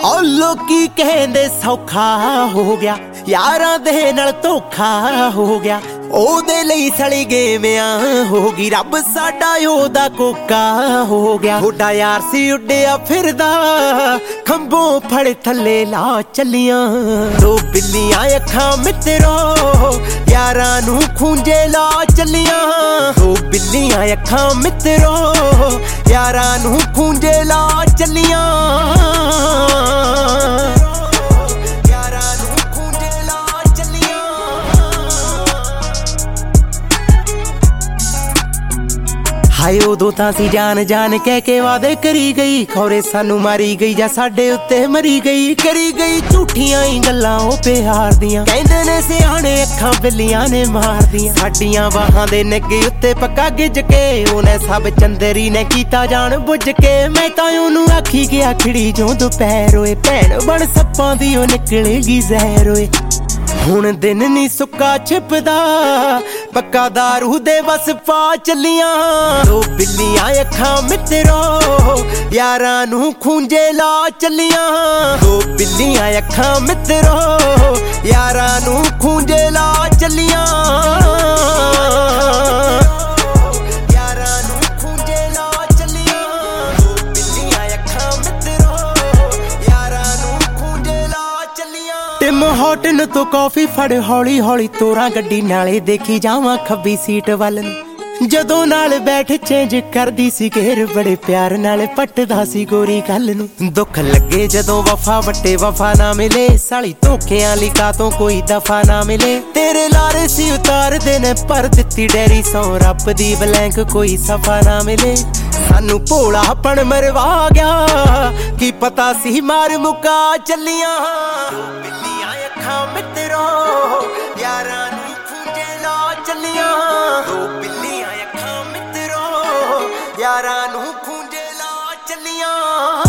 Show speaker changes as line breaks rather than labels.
ओ लोकी कहंदे सौखा हो गया, यारां दे नाल धोखा हो गया। ओदे लई सड़ी गेमियां होगी, रब साडा ओदा कोका हो गया। थोड़ा यार सी उड्डिया फिरदा, खंभों फड़ थल्ले ला चलियां। दो बिल्लियां अखां मित्रो, यारां नू खूंजे ला चलियां। दो बिल्लियां अखां मित्रो, यारां नू खूंजे ला चलियां। हाय उदों तां सी जान जान कह के वादे करी गई, खौरे सानू मारी गई जां साडे उत्ते मरी गई। करी गई झूठियां ही गल्लां ओ प्यार दियां, कहंदे ने सियाणे अखां बिल्लियां ने मार दियां। साडियां बाहां दे नगे उत्ते पक्का गिज के, ओने सब चंदरी ने कीता जान बुझ के। मैं तां ओनू आखी गया खिड़ी जो दोपहर होए, भैण बण सप्पां दी ओ निकलेगी जहर होए। हुण दिन नी सुक्का छिपदा, पक्का दारू दे बस पा चलियां। दो बिल्लियां अखां मित्रो, यारां नू खूंजे ला चलियां। दो बिल्लियां अखां मित्रो, यारां नू खूंजे ला चलियां। टिम हॉटन तो कॉफी फड़ हौली हौली तोरा गड्डी नाले, देखी जावां खब्बी सीट वल नूं। जदों नाल बैठ चेंज करदी सी घेर, बड़े प्यार नाल पटदा सी गोरी गल नूं। दुख लगे जदों वफा वट्टे वफा ना मिले, साली धोखेआं ली कातों कोई दफा ना मिले। तेरे लारे सी उतार देने पर दित्ती डैरी सौ, रब दी ब्लैंक कोई सफा ना मिले। सानू भोलापन मरवा गया, की पता सी मार मुका चलियां। बिल्लियां अखां मित्रो, यारां नू खूंजे ला चलियां। दो बिल्लियां अखां मित्रो, यारां नू खूंजे ला चलियां।